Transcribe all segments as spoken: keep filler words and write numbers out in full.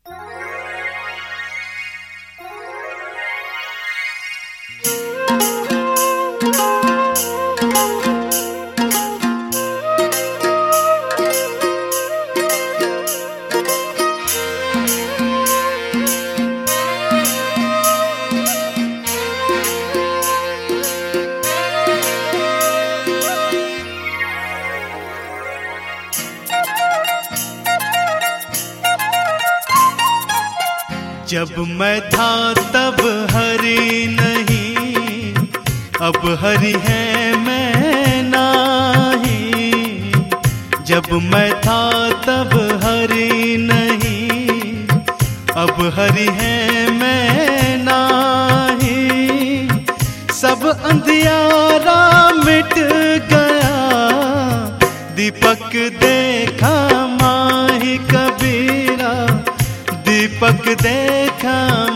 जब मैं था तब हरि नहीं, अब हरि है मैं नाही। जब मैं था तब हरि नहीं, अब हरि है मैं नाही। सब अंधियारा मिट गया, दीपक देखा माही कबीरा, दीपक देखा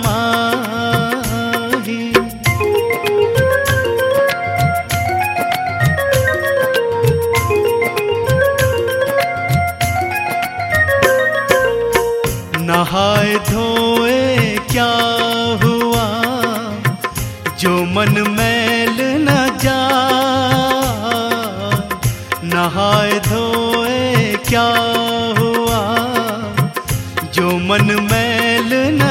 माही। नहाए धोए क्या हुआ, जो मन मैल न जा। नहाए धोए क्या हुआ, जो मन मैल न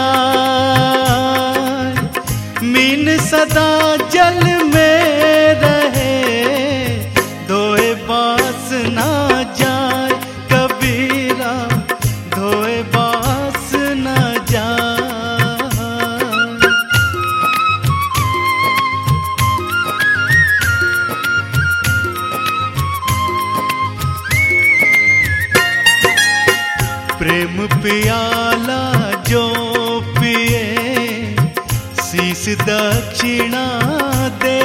जाए। मीन सदा जल में रहे, धोए बास ना जाए कबीरा, धोए बास न जाए। प्रेम पियाला जो पिए, शीस दक्षिणा दे।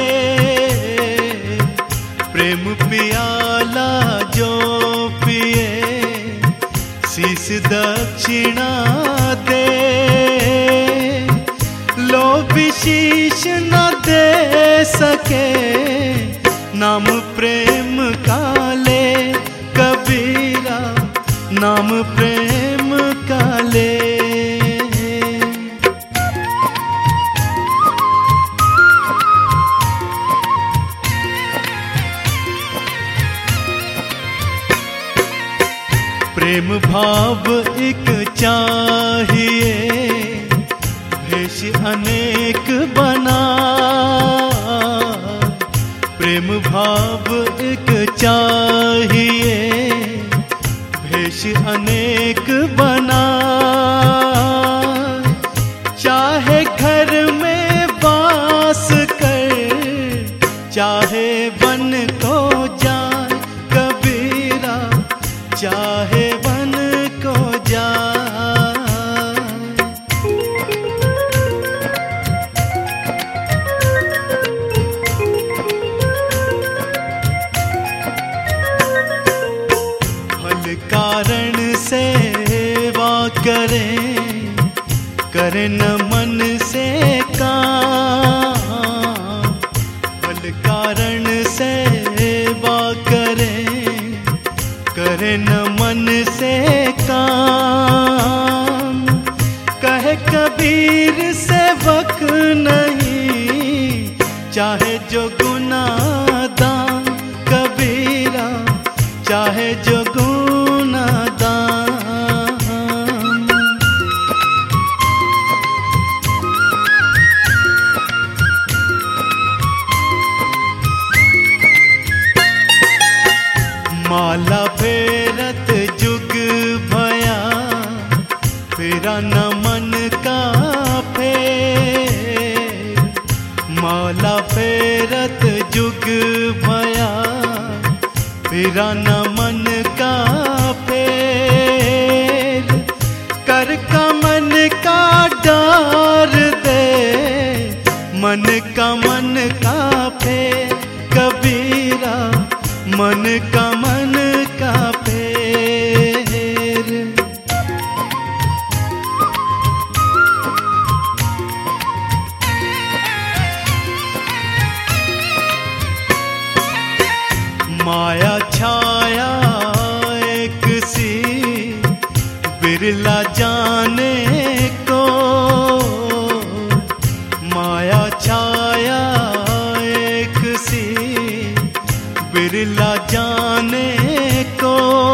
प्रेम पियाला जो पिए, शीस दक्षिणा दे। लोभी शीश न दे सके, नाम प्रेम का ले कबीरा, नाम प्रेम का ले। प्रेम भाव एक चाहिए, भेष अनेक बना। प्रेम भाव एक चाहिए, भेष अनेक बना। चाहे घर में वास कर, चाहे वन को जाए कबीरा, चाहे वन को जाए। फल कारण सेवा करें, करें न मन से काम। फल कारण सेवा करें, करें न मन से काम। कहे कबीर सेवक नहीं, चाहे जो गुनादान कबीरा, चाहे जो गुनादान। माला फेरत जुग भया, फेरा न मन का फेर। माला फेरत जुग भया, फेरा न मन का फेर। कर का मन का डार दे, मन का मन का फेर कबीरा, मन का मन का फेर। माया छाया एक सी, बिरला जान जाने को, माया छाया एक सी बिरला जाने को।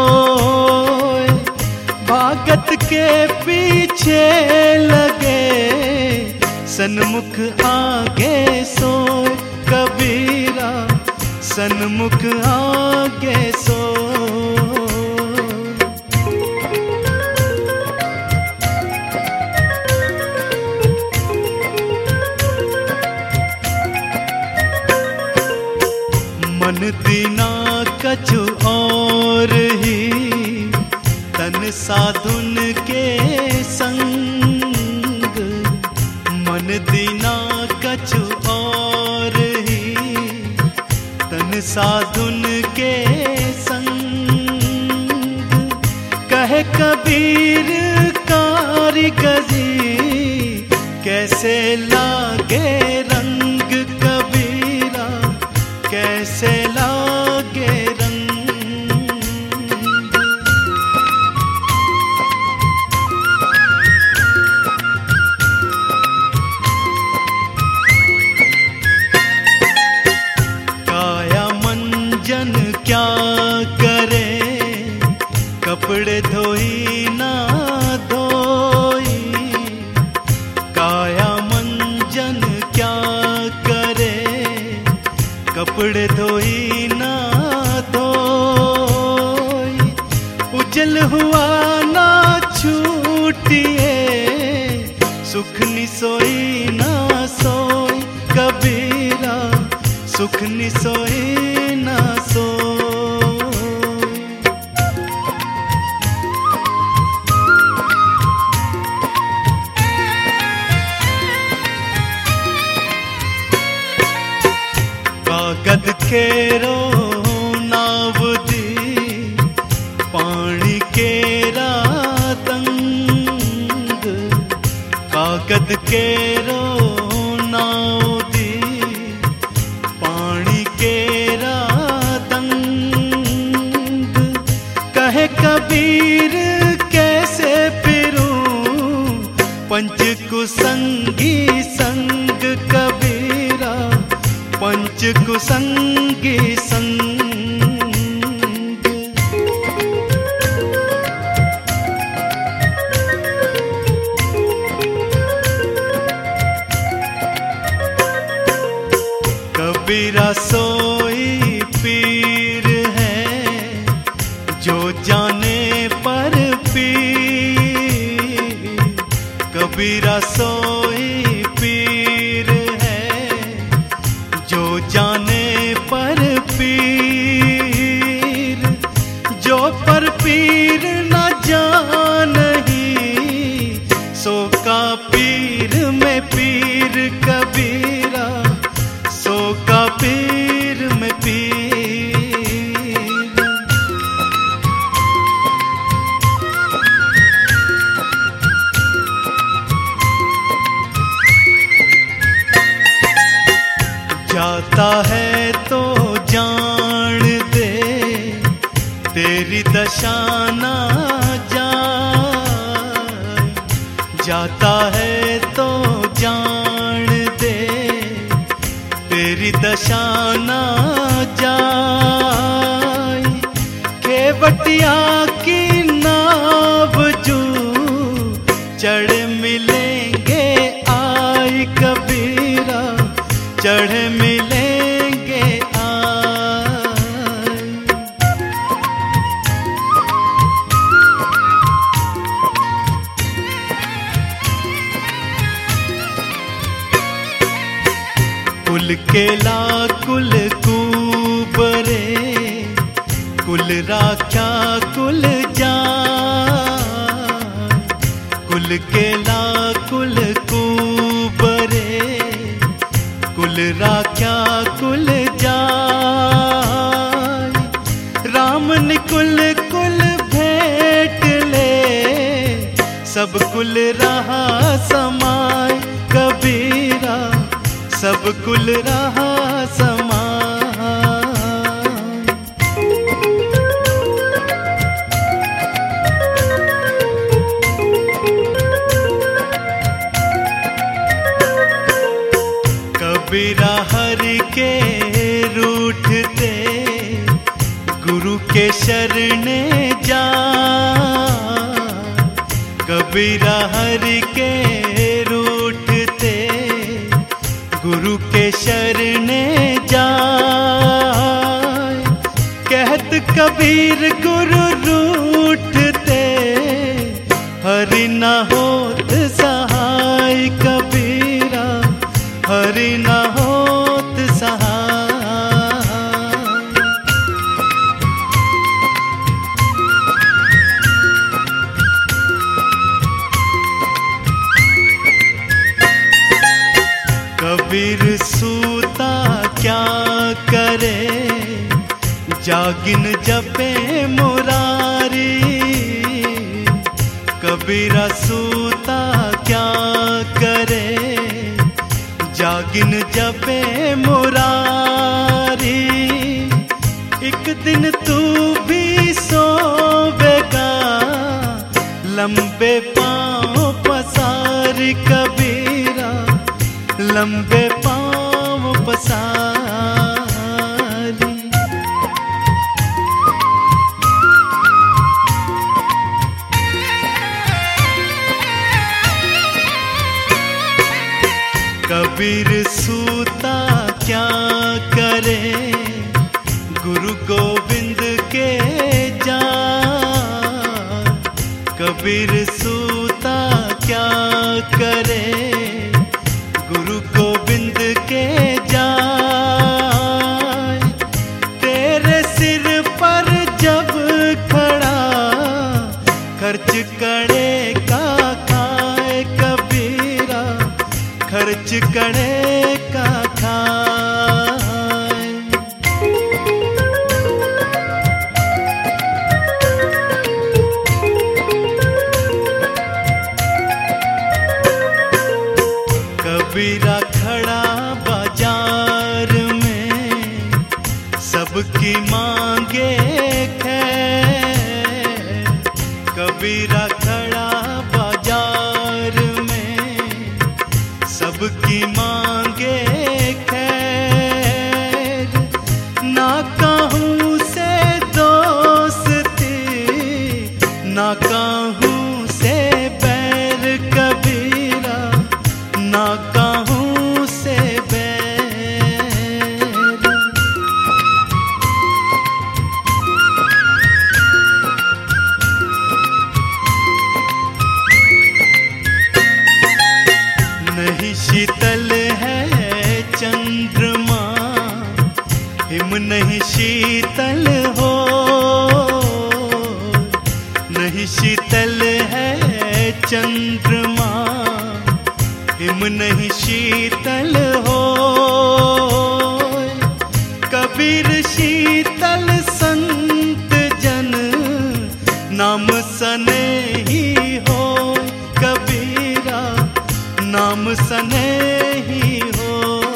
भागत के पीछे लगे सन्मुख आगे सोए, कबीरा सन्मुख आगे सोए। मन दीना कछु और ही, तन साधुन के संग। मन दीना कछु और ही, तन साधुन के संग। कहे कबीर कारीगरी, कैसे लागे रंग कबीरा, कैसे लागे रंग। काया मंजन क्या करे, कपड़े धोई ना धोई। काया मंजन क्या करे, कपड़े धोई ना धोई। उजल हुआ ना छूटिए, सुख नि सोई ना सोई कबीरा, सुख नि सोई ना सोई। कागद केरो नाव दी, पानी केरा तंग। कागद केरो नाव दी, पानी केरा तंग। कहे कबीर कैसे फिरूं, पंच कुसंगी संग कबीरा, पंच कुसंगी संग। कबीरा सोई पीर है, जो जाने पर पीर। कबीरा सोई पीर है, जो जाने पर पीर। जो पर पीर न जानही, सो का पीर में पीर कबीरा, सो का पीर में पीर। जाता है तो जान दे, तेरी दशा ना जाए। जाता है तो जान दे, तेरी दशा ना जाए। केवटिया की नाव जू, चढ़ मिलेंगे आई कबीरा, चढ़ मिलेंगे आई। कुल केला कुल कूबरे, कुल राख्या कुल जाय। कुल केला कुल कूबरे, कुल राख्या कुल जाय। राम निकुल कुल भेंट ले, सब कुल रहा समाय कबीरा, सब कुल रहा समाय। कबीरा हरि के रूठते गुरु के शरणे जा। कबीरा हरि के रूठते गुरु के शरणे जा। कहत कबीर गुरु रूठते हरि न होत सहाय। कबीरा हरि न होत सहाय। कबीर सूता क्या करे जागिन जपे मुरारी। कबीरा सूता क्या करे जागिन जपे मुरारी। एक दिन तू भी सोवेगा लंबे पाँव पसारी। कबीरा लंबे पाँव पसारी। कबीर सूता क्या करे गुरु गोविंद के जा। कबीर सूता क्या करे गुरु गोविंद के जा। तेरे सिर पर जब खड़ा खर्च करे का खाए। कबीरा खर्च करे का खाए। कबीरा खड़ा बाजार में सबकी मांगे खैर। कबीरा खड़ा बाजार में सबकी मांगे खैर। ना कहूँ से दोस्ती ना कहूँ से बैर। कबीरा ना कहूँ से बैर। नहीं शीतल है चंद्रमा हिम नहीं शीतल हो। नहीं शीतल है चंद्रमा हिम नहीं शीतल हो। कबीर शीतल संत जन नाम सने ही हो। कबीरा नाम सने ही हो।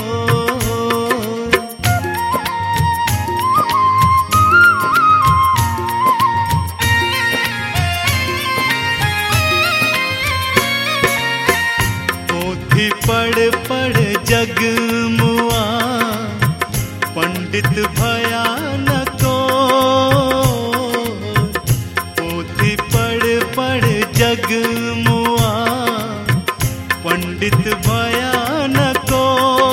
पोथी पढ़ पढ़ जग मुआ पंडित भया न को। पोथी पढ़ पढ़ जग मुआ पंडित भया न को।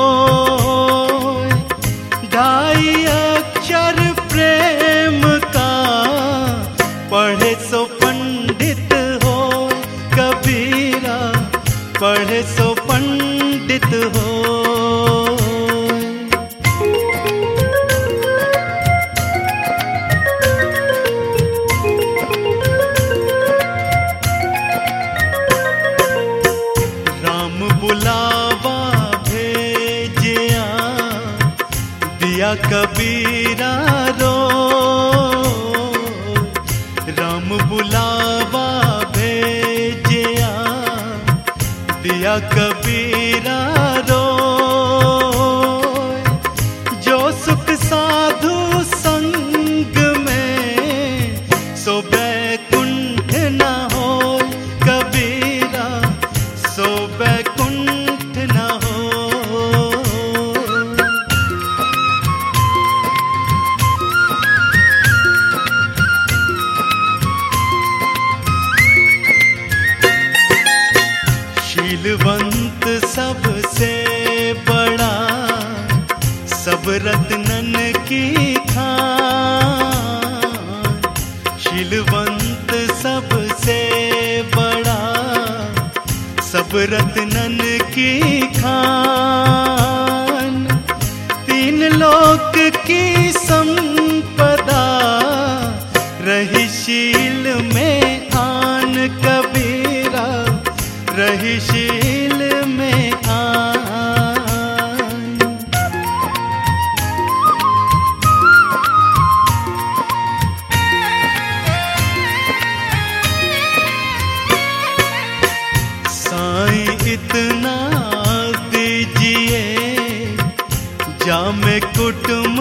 ढाई अक्षर प्रेम का पढ़े सो पंडित हो। कबीरा पढ़े सो पंडित हो। राम बुलावा भेजिया दिया कबीरा रो। राम बुलावा भेजिया दिया कबीरा रो। जो सुख साधु संग में सो बैकुंठ न हो। कबीरा सो बैकुंठ न हो। शीलवंत सबसे बड़ा, सब रत्नन की खान। शीलवंत सबसे बड़ा, सब रत्नन की खान। तीन लोक की संपदा, रही शील में आन कबीरा, रही शील में आन। साईं इतना दीजिए, जामे कुटुम्ब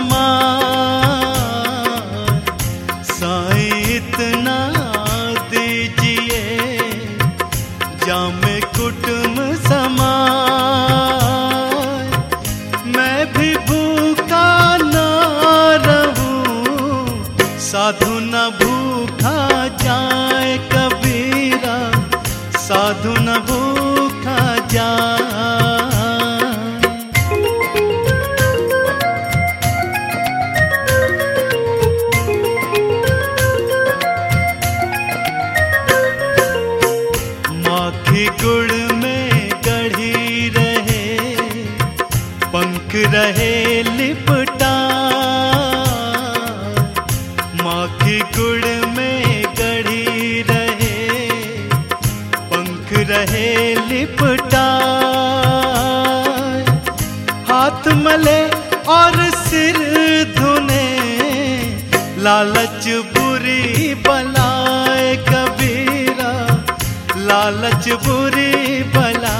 समान। साईं इतना दीजिए, जामे कुटुम्ब समान। मैं भी भूखा ना रहूं, साधु न भूखा जाए कबीरा, साधु न भूखा जाए। माखी गुड़ में गढ़ी रहे, पंख रहे लिपटा। माखी गुड़ में गढ़ी रहे, पंख रहे लिपटा। हाथ मले और सिर धुने, लालच बुरी बलाए कबीरा, लालच बुरी बला।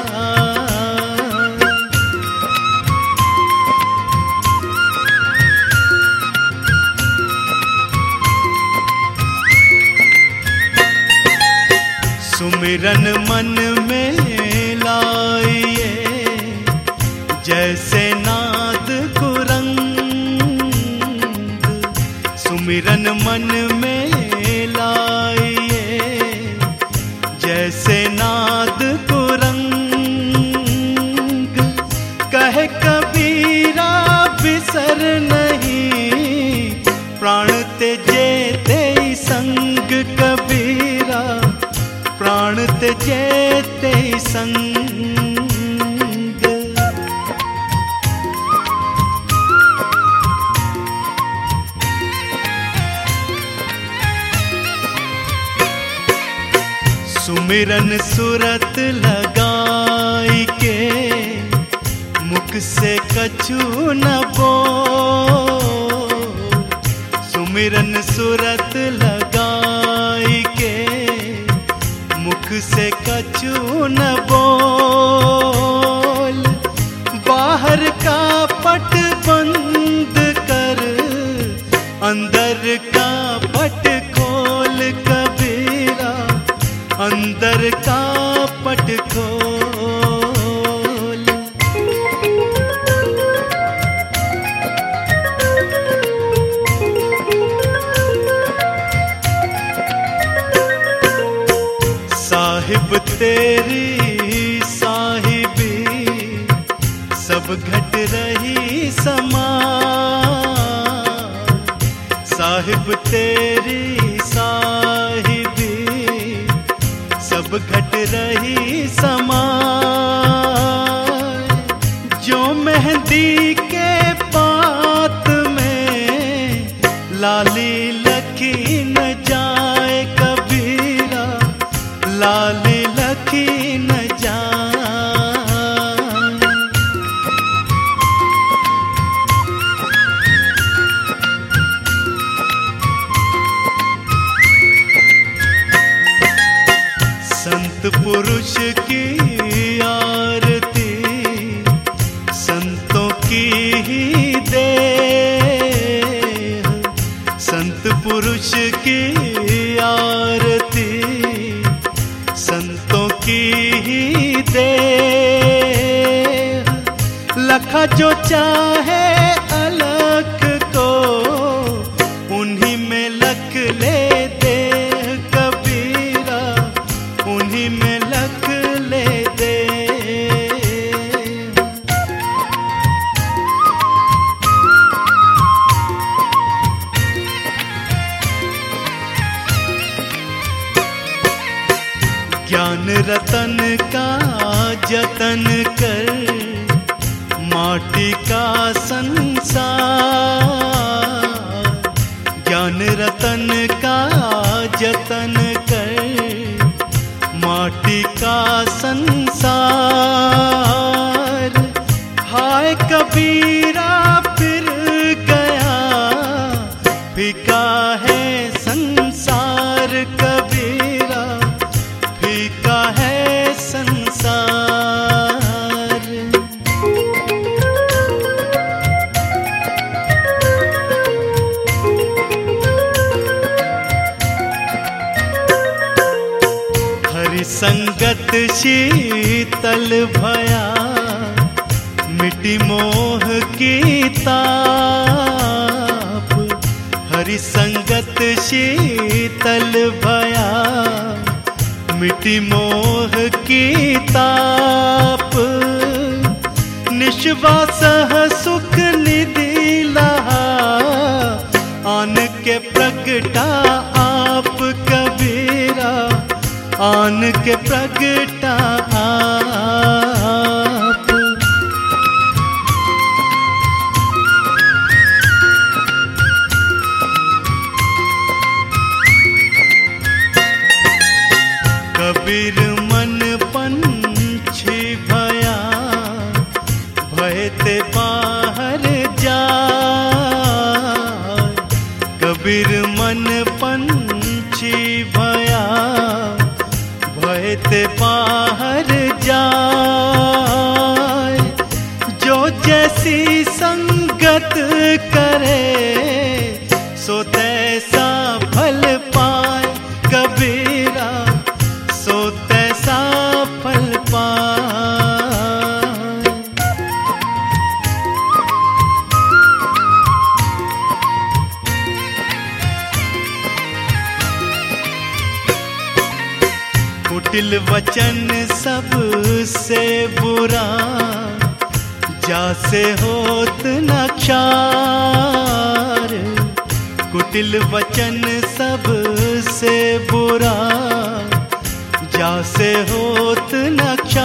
सुमिरन मन में लाइए, जैसे नाद कुरंग। सुमिरन मन में लाइए, जैसे नाद कुरंग। कहे कबीरा बिसर नहीं, प्राण तेजे ते संग कबीरा, प्राण तेजे ते संग। सुमिरन सुरत लगाई के, मुख से कछु न बोल। सुमिरन सुरत लगाई के, मुख से कछु न बोल। बाहर का पट बंद कर, अंदर का पट खोल कबीरा, अंदर का पट खोल। साहिब तेरी साहिबी, सब घट रही समान। साहिब तेरी साहिबी, सब घट रही समान। जो मेहंदी के पात में, लाली लखी न जाए कबीरा, लाली लखी न जाए। संत पुरुष की आरती, संतों की ही देह। संत पुरुष की आरती, संतों की ही देह। लखा जो चाहे अलख को, उन्हीं में लख ले दे कबीरा, उन्हीं में लख ले ज्ञान रतन का जतन कर, माटी का संसार। ज्ञान रतन का जतन कर, माटी का संसार। हाय कबीरा फिर गया, फीका है संसार कबीरा, फीका है संसार। हरि संगत शीतल भया, मिटी मोह की ताप। हरि संगत शीतल भया, मिटी मोह की ताप। निश्वास सुख निधि लहा, आन के प्रगटा आप कबीरा, आन के प्रगटा आप। कबीर मन पंछी भया, भय ते बाहर जाए। कबीर मन पंछी भया, भय ते बाहर जाए। जो जैसी संगत करे, सो तैसा फल पाए कबीरा, सो तैसा फल पाए। कुटिल वचन सबसे बुरा, जासे होत न क्षार। कुटिल वचन सबसे बुरा, जासे होत न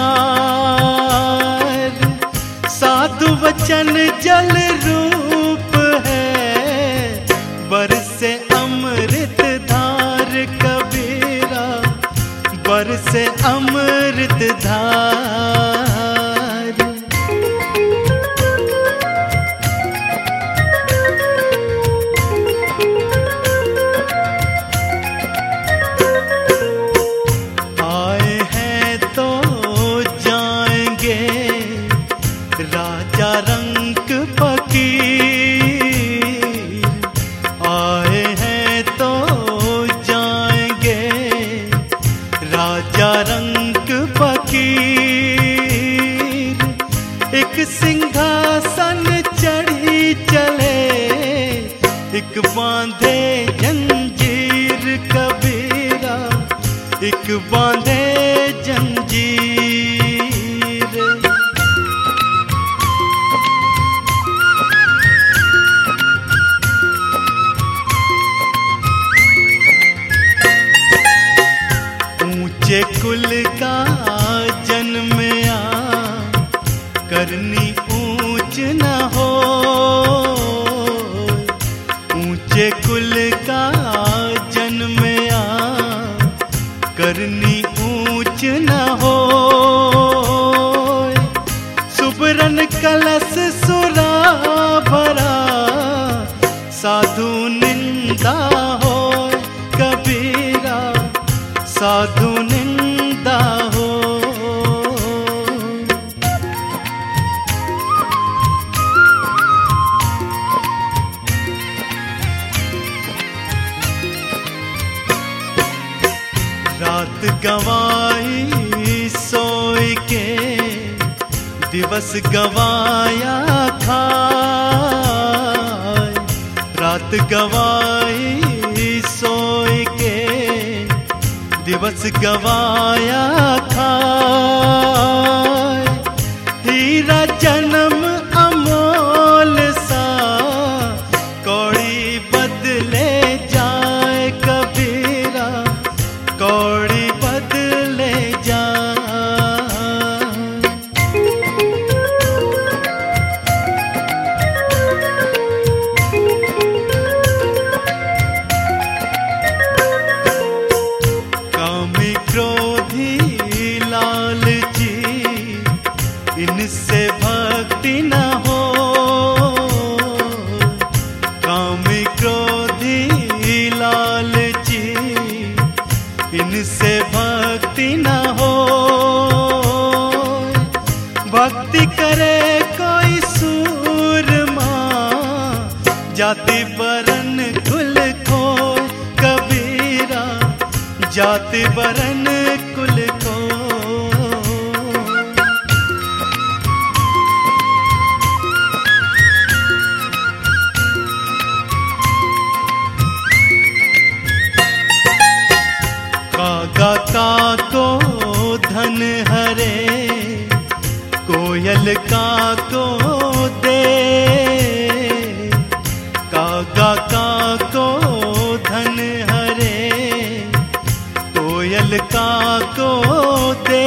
क्षार। साधु वचन जल रूप है, बरसे अमृत धार कबीरा, बरसे अमृत धार। आए हैं तो जाएंगे राजा रंक फकीर। आए हैं तो जाएंगे राजा रंक फकीर। एक सिंहासन चढ़ी चले, एक बांधे जंजीर कबीरा, एक बांधे जंजीर। ऊंचे कुल का जन्मया, करनी ऊंच न हो। ऊंचे कुल का जन्मया, करनी ऊंच न हो। सुबरन कलश सुरा भरा, साधु निंदा हो कबीरा, साधु निंदा हो। रात गवाई सोई के, दिवस गवाया खाए। रात गवाई सोई के, दिवस गवाया खाए। हीरा जन्म अमोल सा, कौड़ी बदले जाए कबीरा, कौड़ी बदले इनसे भक्ति न हो। भक्ति करे कोई सूरमा, जाति बरन कुल खोय। कबीरा जाति बरन कुल खोय। कागा का को धन हरे, कोयल का को दे। कागा का को धन हरे, कोयल का को दे।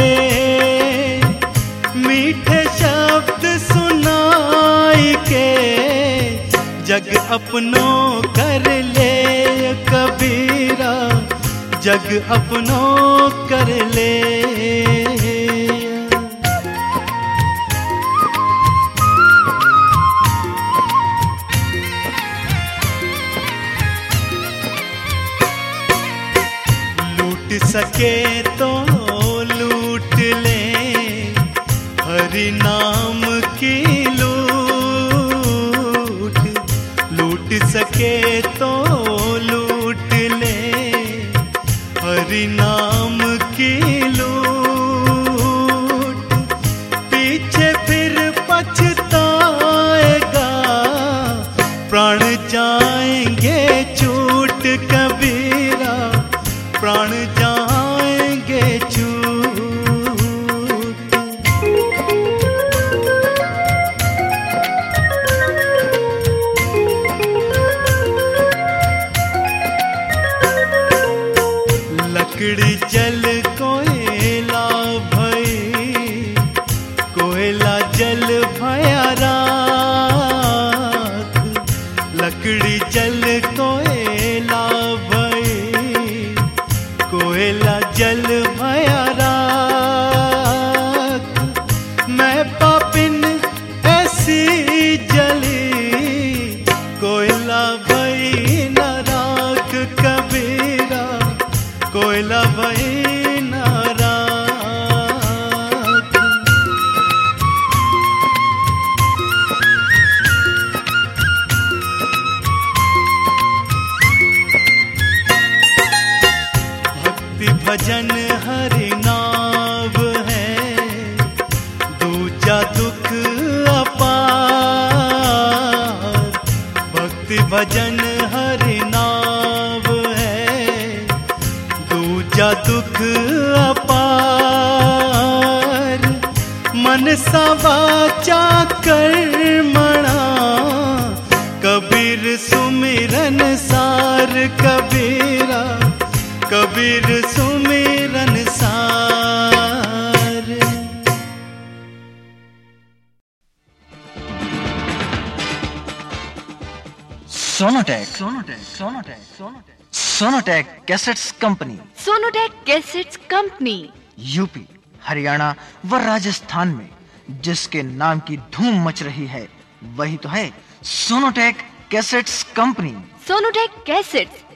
मीठे शब्द सुनाई के, जग अपनों कर ले। कबीरा जग अपनों कर ले। लूट सके तो लूट ले, हरि नाम की लूट। लूट सके तो लूट ले, हरि नाम की लूट। पीछे फिर पछताएगा, प्राण जाएंगे छूट। कबीरा प्राण जाएंगे छूट। लकड़ी जल कोयला भई, कोयला जल भया राख। लकड़ी जल कोयला भई, कोयला जल भया राख। मैं पापिन ऐसी जली, कोयला भई न राख। कबीरा कोयला भई न राख। भक्ति भजन हरि नाम है, दूजा दुख अपार। भक्ति भजन हरि नाम है, दूजा दुख अपार। मन सा वाचा कर्मणा, कबीर सुमिरन सार। कबीरा कबीर सुमिरन सार। Sonotek Sonotek Sonotek Sonotek Sonotek cassettes company. Sonotek cassettes company UP, Haryana व राजस्थान में जिसके नाम की धूम मच रही है, वही तो है Sonotek cassettes company. Sonotek cassettes